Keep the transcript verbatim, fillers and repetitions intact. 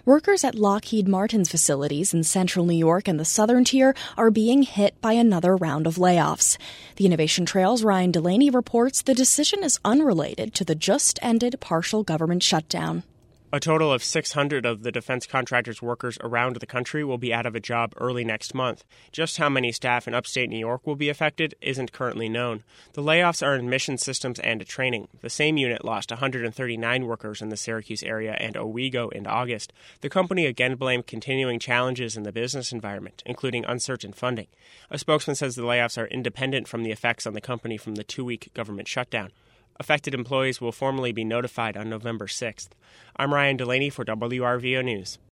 Workers at Lockheed Martin's facilities in central New York and the southern tier are being hit by another round of layoffs. The Innovation Trail's Ryan Delaney reports the decision is unrelated to the just-ended partial government shutdown. A total of six hundred of the defense contractors' workers around the country will be out of a job early next month. Just how many staff in upstate New York will be affected isn't currently known. The layoffs are in mission systems and training. The same unit lost one hundred thirty-nine workers in the Syracuse area and Owego in August. The company again blamed continuing challenges in the business environment, including uncertain funding. A spokesman says the layoffs are independent from the effects on the company from the two-week government shutdown. Affected employees will formally be notified on November sixth. I'm Ryan Delaney for W R V O News.